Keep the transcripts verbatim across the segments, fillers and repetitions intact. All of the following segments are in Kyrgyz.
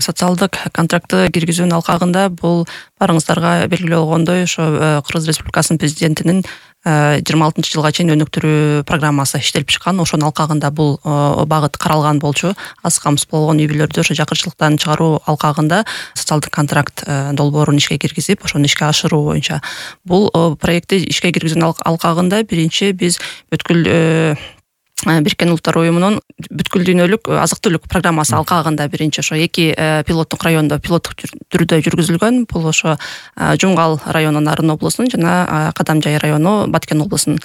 социалдык контрактты киргизүүнүн алкагында бул барыңыздарга белгилүү болгондой ошо Кыргыз Республикасынын президентинин жыйырма алтынчы жылга чейин өнүктүрүү программасы иштелип чыккан. Ошонун алкагында бул багыт каралган болчу. Аз камсыз болгон үй бүлөлөрдү ошо жакырчылыктан чыгаруу алкагында социалдык контракт долбоорун ишке киргизип, ошону ишке ашыруу боюнча бул проектти ишке киргизүүнүн алкагында биринчи биз бүткүл Бириккен Улуттар уюмунун бүткүл дүйнөлүк азык түлүк программасы алкагында биринчи ошо эки пилоттук райондо пилоттук түрдө жүргүзүлгөн. Бул ошо Жумгал району Нарын облусунун жана Кадамжай району Баткен облусунун.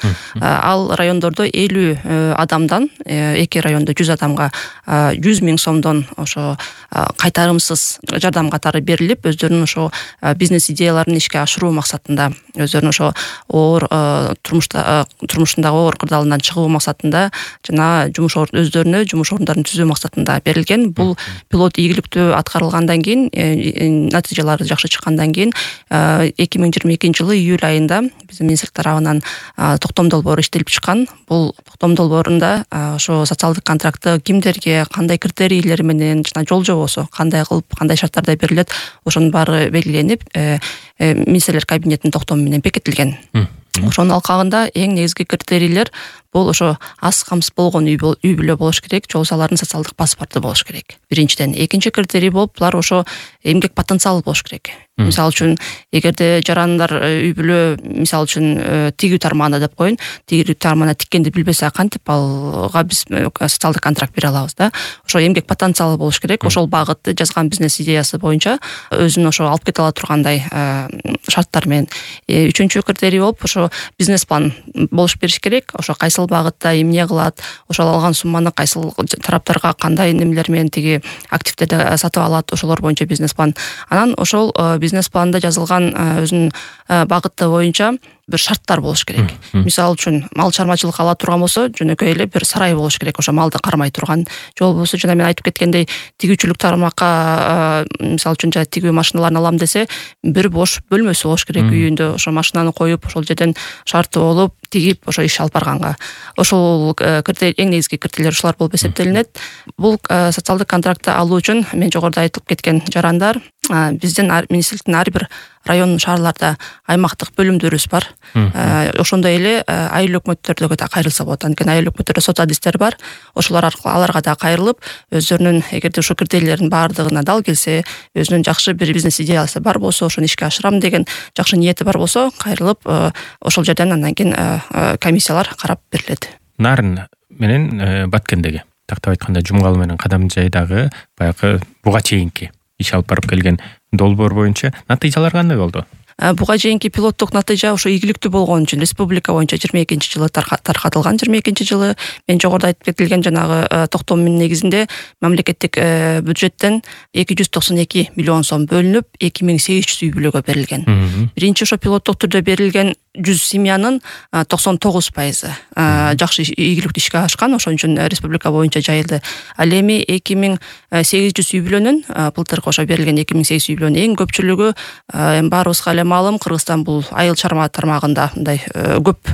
Ал райондордо элүү адамдан эки райондо жүз адамга жүз миң сомдон ошо кайтарымсыз жардам катары берилип, өздөрүнүн ошо бизнес идеяларын ишке ашыруу максатында, өздөрүнүн ошо оор турмушта турмушундагы оор кырдаалынан чыгуу максатында жана жумуш өздөрүнө жумуш орундарын түзүү максатында берилген. Бул пилот ийгиликтүү аткарылгандан кийин, натыйжалары жакшы чыккандан кийин эки миң жыйырма экинчи жылы июль айында биздин министрлик тарабынан токтом долбоору иштелип чыккан. Бул токтом долбоорунда ошо социалдык контрактты кимдерге, кандай критерийлер менен жана жол жобосу кандай кылып, кандай шарттарда берилет, ошонун баары белгиленип, министрлер кабинетинин токтому менен бекитилген. Ошонун алкагында эң негизги критерийлер бул ошо аз камсыз болгон үй бүлө болуш керек, же болбосо алардын социалдык паспорту болуш керек. Биринчиден, экинчи критерий болуп, булар ошо эмгек потенциалы болуш керек. Мисалы үчүн, эгерде жарандар үй бүлө мисалы үчүн тигүү тармагында деп коеюн, тигүү тармагына тиккенди билбесе, кантип алга биз социалдык контракт бере алабыз да? Ошо эмгек потенциалы болуш керек. Ошол багытты жазган бизнес идеясы боюнча өзүн ошо алып кете ала тургандай шарттар менен. Үчүнчү критерий болуп, ошо бизнес план болуш бериш керек. Ошо кайсыл багытта эмне кылат, ошол алган сумманы кайсыл тараптарга кандай немелер менен тиги активдерди сатып алат, ошолор боюнча бизнес план. Анан ошол бизнес планда жазылган өзүнүн багыты боюнча бир шарттар болуш керек. Мисалы үчүн, мал чармачылык ала турган болсо, жөнөкөй эле бир сарай болуш керек, ошо малды кармай турган. Же болбосо, жана мен айтып кеткендей, тигүүчүлүк тармакка мисалы үчүн жана тигүү машиналарын алам десе, бир бош бөлмөсү болуш керек үйүндө. Ошо машинаны коюп, ошол жерден шарты болуп, тигип, ошо иш алып барганга. Ошол критерий, эң негизги критерийлер ушулар болуп эсептелинет. Бул социалдык контрактты алуу үчүн мен жогоруда айтылып кеткен жарандар, биздин министрликтин ар бир район шаарларда аймактык бөлүмдөрүбүз бар. Ошондой эле айыл өкмөттөргө да кайрылса болот. Анткени айыл өкмөттөрдө сот адистер бар. Ошолор аркылуу аларга да кайрылып, өздөрүнүн эгерде ушул критерийлердин баардыгына дал келсе, өзүнүн жакшы бир бизнес идеясы бар болсо, ошону ишке ашырам деген жакшы ниети бар болсо, кайрылып ошол жерден андан кийин комиссиялар карап берилет. Нарын менен Баткендеги, тактап айтканда Жумгал менен Кадамжайдагы баягы буга чейинки иш алып барып келген долбоор боюнча натыйжалар кандай болду? Буга чейинки пилоттук натыйжа ошо ийгиликтүү болгон үчүн республика боюнча жыйырма экинчи жылы таркатылган. жыйырма экинчи жылы мен жогоруда айтып кетилген жанагы токтомдун негизинде мамлекеттик бюджеттен эки жүз токсон эки миллион сом бөлүнүп, эки миң сегиз жүз үй бүлөгө берилген. Биринчи ошо пилоттук түрдө берилген жүз семьянын токсон тогуз пайызы жакшы ийгиликтүү ишке ашкан, ошон үчүн республика боюнча жайылды. Ал эми эки миң сегиз жүз үй бүлөнүн, былтыркы ошо берилген эки миң сегиз жүз үй бүлөнүн эң көпчүлүгү баарыбызга эле маалым, Кыргызстан бул айыл чарба тармагында мындай көп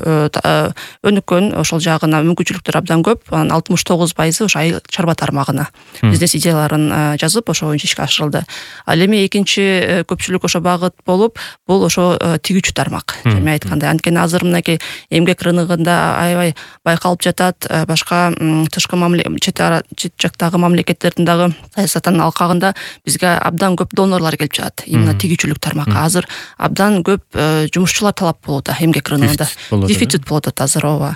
өнүккөн, ошол жагына мүмкүнчүлүктөр абдан көп. Анан алтымыш тогуз пайызы ошо айыл чарба тармагына бизнес идеяларын жазып, ошо боюнча ишке ашырылды. Ал эми экинчи көпчүлүк ошо багыт болуп, бул ошо тигүүчү тармак. Мен айткандай, анткени азыр мынакей эмгек рыногунда аябай байкалып жатат, башка тышкы чет жактагы мамлекеттердин дагы саясатынын алкагында бизге абдан көп донорлор келип жатат. Именно тигүүчүлүк тармакка азыр абдан көп жумушчулар талап болот эмгек рыногунда. Дефицит болот азыр, ооба.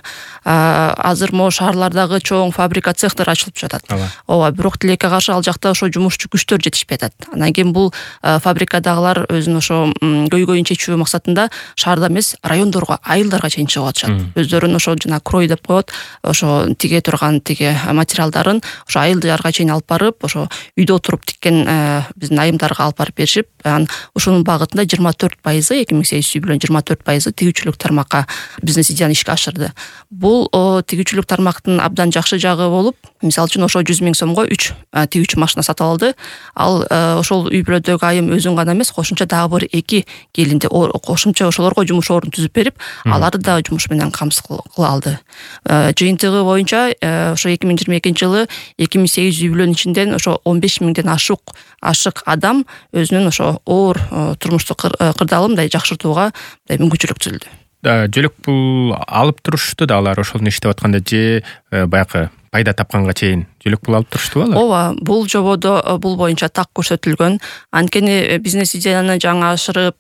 Азыр могу шаарлардагы чоң фабрика, цехтер ачылып жатат. Ооба, бирок тилекке каршы ал жакта ошо жумушчу күчтөр жетишпей атат. Андан кийин бул фабрикадагылар өзүнүн ошо көйгөйүн чечүү максатында шаарда эмес, райондорго, айылдарга чейин чыгып атышат. Өздөрүнүн ошо жана крой деп коет, ошо тиге турган тиге материалдарын ошо айылдарга чейин алып барып, ошо үйдө отуруп тиккен биздин айымдарга алып барып беришип, анан ушунун багытында жыйырма төрт пайызы, эки миң сегиз жүз үй бүлөнүн жыйырма төрт пайызы тигүүчүлүк тармакка бизнес идеяны ишке ашырды. Бул тигүүчүлүк тармактын абдан жакшы жагы болуп, мисалы үчүн ошо жүз миң сомго үч тигүүчү машина сатып алды. Ал ошол үй бүлөдөгү айым өзүн гана эмес, кошумча дагы бир эки келинди, кошумча ошолорго жумуш орун түзүп берип, аларды да жумуш менен камсыз кыла алды. Жыйынтыгы боюнча ошо эки миң жыйырма экинчи жылы эки миң сегиз жүз үй бүлөнүн ичинен ошо он беш миңден ашык ашык адам өзүнүн ошо оор турмуштук кырдаалын мындай жакшыртууга мүмкүнчүлүк түзүлдү. Жөлөк пул алып турушту да алар ошону иштеп атканда же баягы пайда тапканга чейин жөлөк пул алып турушту алар? Ооба, бул жободо бул боюнча так көрсөтүлгөн. Анткени бизнес идеяны жаңы ашырып,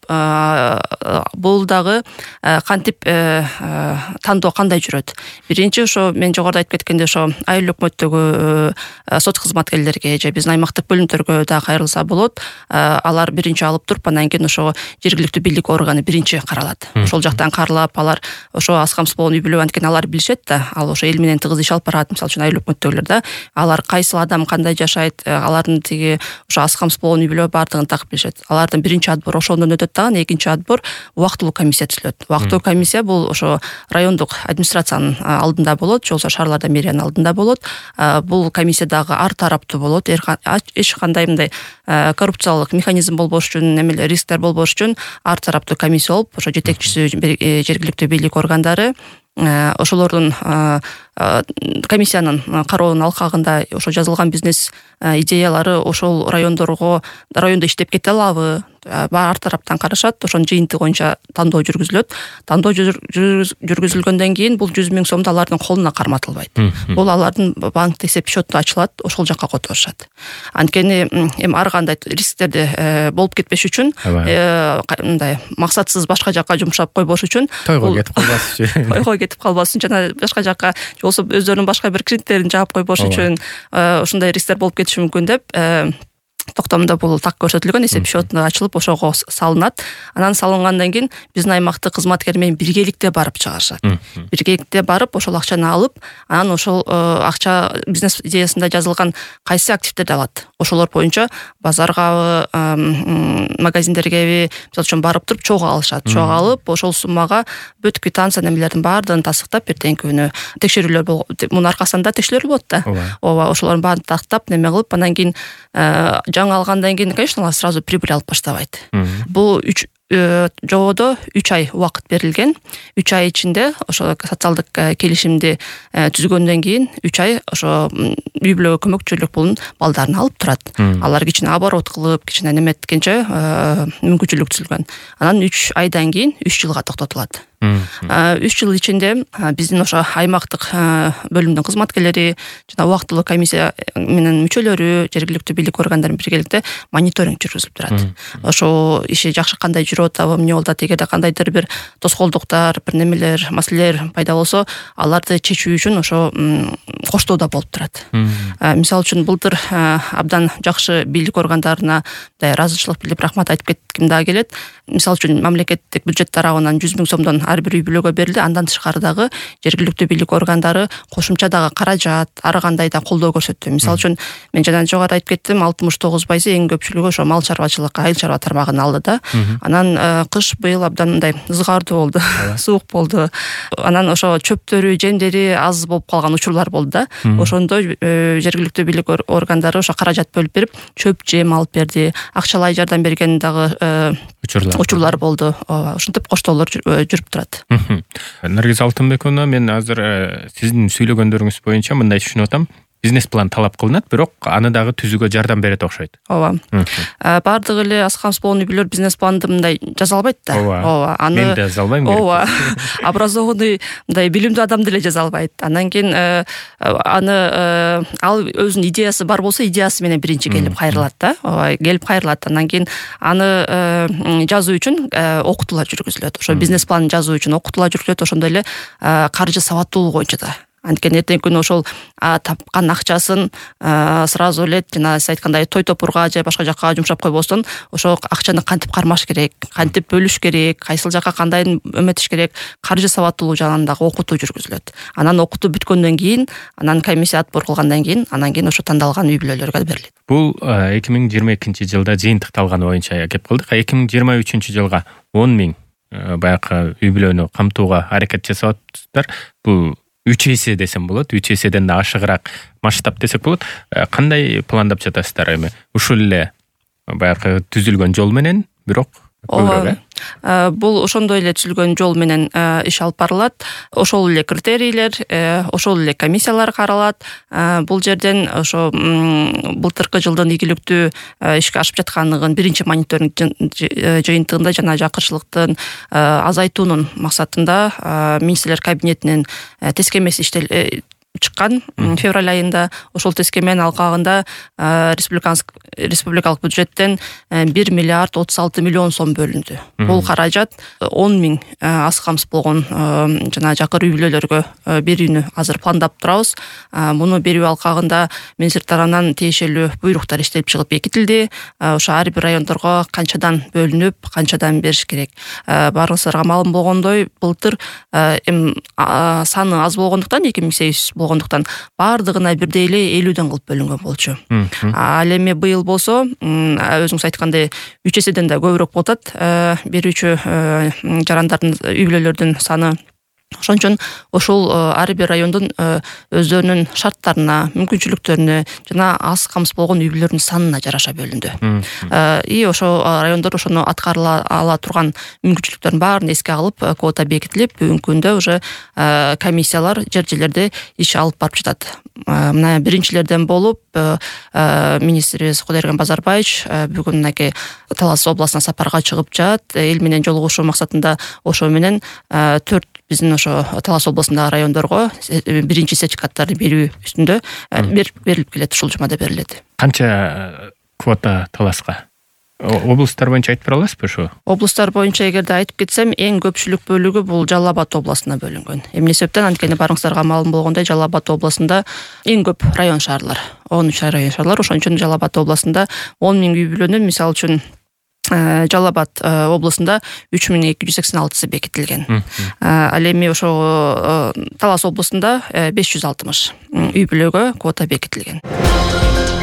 бул дагы кантип тандоо кандай жүрөт. Биринчи ошо мен жогоруда айтып кеткендей ошо айыл өкмөттөгү сот кызматкерлерге же биздин аймактык бөлүмдөргө да кайрылса болот. Алар биринчи алып туруп, андан кийин ошо жергиликтүү бийлик органы биринчи каралат. Ошол жактан каралап, алар ошо аз камсыз болгон үй бүлө анткени алар билишет да, ал ошо эл менен тыгыз иш алып барат, мисалы үчүн айыл өкмөттөгүлөр да. Алар кайсыл адам кандай жашайт, алардын тиги ошо аз камсыз болгон үй бүлө бардыгын так билишет. Алардын биринчи адбор ошондон өтөт дагы, экинчи адбор убактылуу комиссия түзүлөт. Убактылуу комиссия бул ошо райондук администрациянын алдында болот, же болбосо шаарларда мэриянын алдында болот. Бул комиссия дагы ар тараптуу болот. Эч кандай мындай коррупциялык механизм болбош үчүн, эмелер рисктер болбош үчүн ар тараптуу комиссия болуп, ошо жетекчиси жергиликтүү бийлик органдары ошолордун комиссиянын кароонун алкагында ошо жазылган бизнес идеялары ошол райондорго райондо иштеп кете алабы, ар тараптан карашат. Ошонун жыйынтыгы боюнча тандоо жүргүзүлөт. Тандоо жүргүзүлгөндөн кийин бул жүз миң сомду алардын колуна карматылбайт. Бул алардын банк эсеп счету ачылат, ошол жакка которушат. Анткени эми ар кандай рисктерди болуп кетпеш үчүн, мындай максатсыз башка жакка жумшап койбош үчүн, тойго кетип калбас үчүн, тойго кетип калбас үчүн жана башка жакка же болбосо өздөрүнүн башка бир кредиттерин жаап койбош үчүн ушундай рисктер болуп кетиши мүмкүн деп токтомдо бул так көрсөтүлгөн, эсеп счету ачылып ошого салынат. Анан салынгандан кийин биздин аймактык кызматкер менен биргеликте барып чыгарышат. Биргеликте барып ошол акчаны алып, анан ошол акча бизнес идеясында жазылган кайсы активдерди алат. Ошолор боюнча базаргабы, магазиндергеби, мисалы үчүн барып туруп чогуу алышат. Чогуу алып, ошол суммага бүт квитанция немелердин баардыгын тастыктап, эртеңки күнү текшерүүлөр болот. Мунун аркасында текшерүүлөр болот да. Ооба, ошолордун баарын тактап, неме кылып, андан кийин жаңы алгандан кийин, конечно, алар сразу прибыль алып баштабайт. Бул үч жободо үч ай убакыт берилген. үч ай ичинде ошо социалдык келишимди түзгөндөн кийин үч ай ошо үй бүлөгө көмөкчүлүк пулун балдарын алып турат. Алар кичине оборот кылып, кичине неметкенче мүмкүнчүлүк түзүлгөн. Анан үч айдан кийин үч жылга токтотулат. үч жыл ичинде биздин ошо аймактык бөлүмдүн кызматкерлери жана убактылуу комиссия менен мүчөлөрү, жергиликтүү бийлик органдары биргеликте мониторинг жүргүзүлүп турат. Ошо иши жакшы кандай жүрүп атабы, эмне болуп атат, эгерде кандайдыр бир тоскоолдуктар, бир немелер, маселелер пайда болсо, аларды чечүү үчүн ошо коштоодо болуп турат. Мисалы үчүн былтыр абдан жакшы бийлик органдарына ыраазычылык билдирип рахмат айтып кетким да келет. Мисалы үчүн мамлекеттик бюджет тарабынан жүз миң сомдон ар бир үй бүлөгө берилди. Андан тышкары дагы жергиликтүү бийлик органдары кошумча дагы каражат, ар кандай да колдоо көрсөттү. Мисалы үчүн мен жана жогору айтып кеттим, алтымыш тогуз пайызы эң көпчүлүгү ошо мал чарбачылык, айыл чарба тармагын алды да. Анан кыш быйыл абдан мындай ызгаардуу болду, суук болду. Анан ошо чөптөрү, жемдери аз болуп калган учурлар болду да. Ошондо жергиликтүү бийлик органдары ошо каражат бөлүп берип, чөп, жем алып берди. Акчалай жардам берген дагы учурлар болду. Ошентип коштоолор жүрүп турат. Наргиз Алтынбековна, мен азыр сиздин сүйлөгөндөрүңүз боюнча мындай түшүнүп атам. Бизнес план талап кылынат, бирок аны дагы түзүүгө жардам берет окшойт. Ооба. Бардыгы эле аз камсыз болгон үй бүлөлөр бизнес планды мындай жаза албайт да. Ооба. Аны мен да жаза албайм. Ооба. Образованный, мындай билимдүү адам деле жаза албайт. Андан кийин аны ал өзүнүн идеясы бар болсо, идеясы менен биринчи келип кайрылат да. Ооба, келип кайрылат. Андан кийин аны жазуу үчүн окутуулар жүргүзүлөт. Ошо бизнес планын жазуу үчүн окутуулар жүргүзүлөт. Ошондой эле каржы сабаттуулугу боюнча да. Анткени эртеңки күнү ошол тапкан акчасын сразу эле жана сиз айткандай той топурга же башка жакка жумшап койбостон, ошо акчаны кантип кармаш керек, кантип бөлүш керек, кайсыл жакка кандай эметиш керек, каржы сабаттуулугу жагынан дагы окутуу жүргүзүлөт. Анан окутуу бүткөндөн кийин, анан комиссия отбор кылгандан кийин, анан кийин ошо тандалган үй бүлөлөргө берилет. Бул эки миң жыйырма экинчи жылда жыйынтыкталганы боюнча кеп кылдык. эки миң жыйырма үчүнчү жылга он миң баягы үй бүлөнү камтууга аракет жасап атыптыр. Бул үч эсе десем болот, үч эседен да ашыгыраак масштаб десек болот. Кандай пландап жатасыздар эми? Ушул эле баягы түзүлгөн жол менен, бирок көбүрөөк, э бул ошондой эле түзүлгөн жол менен иш алып барылат. Ошол эле критерийлер, ошол эле комиссиялар каралат. Бул жерден ошо былтыркы жылдын ийгиликтүү ишке ашып жаткандыгын биринчи мониторинг жыйынтыгында жана жакырчылыктын азайтуунун максатында министрлер кабинетинин тескемеси иштел чыккан февраль айында. Ошол тескеменин алкагында республикалык бюджеттен бир миллиард отуз алты миллион сом бөлүндү. Бул каражат он миң аз камсыз болгон жана жакыр үй бүлөлөргө берүүнү азыр пландап турабыз. Муну берүү алкагында министр тарабынан тиешелүү буйруктар иштелип чыгып бекитилди. Ошо ар бир райондорго канчадан бөлүнүп, канчадан бериш керек. Баарыңыздарга маалым болгондой, былтыр саны аз болгондуктан эки миң сегиз жүз болгондуктан баардыгына бирдей эле элүүдөн кылып бөлүнгөн болчу. Ал эми быйыл болсо, өзүңүз айткандай үч эседен да көбүрөөк болуп атат. Берүүчү жарандардын, үй бүлөлөрдүн саны. Ошон ошол ар бир райондун өздөрүнүн шарттарына, мүмкүнчүлүктөрүнө жана аз камсыз болгон үй бүлөлөрдүн санына жараша бөлүндү. И ошо райондор ошону аткарыла ала турган мүмкүнчүлүктөрдүн баарын эске алып, квота бекитилип, бүгүнкү күндө уже комиссиялар жер жерлерде иш алып барып жатат. Мына биринчилерден болуп министрибиз Кудайберген Базарбаевич бүгүн мынакей Талас областына сапарга чыгып жатат. Эл менен жолугушуу максатында ошо менен төрт биздин ошо Талас областындагы райондорго биринчи сертификаттарды берүү үстүндө берилип келет, ушул жумада берилет. Канча квота Таласка? Облустар боюнча айтып бера аласызбы ошо? Облустар боюнча эгерде айтып кетсем, эң көпчүлүк бөлүгү бул Жалал Абад областына бөлүнгөн. Эмне себептен? Анткени барыңыздарга маалым болгондой, Жалал Абад областында эң көп район шаарлар, он үч район шаарлар. Ошон үчүн Жалал Абад областында он миң үй бүлөнүн, мисалы үчүн Жалал Абад областында үч миң эки жүз сексен алтысы бекитилген. Ал эми ошо Талас областында беш жүз алтымыш үй бүлөгө квота бекитилген.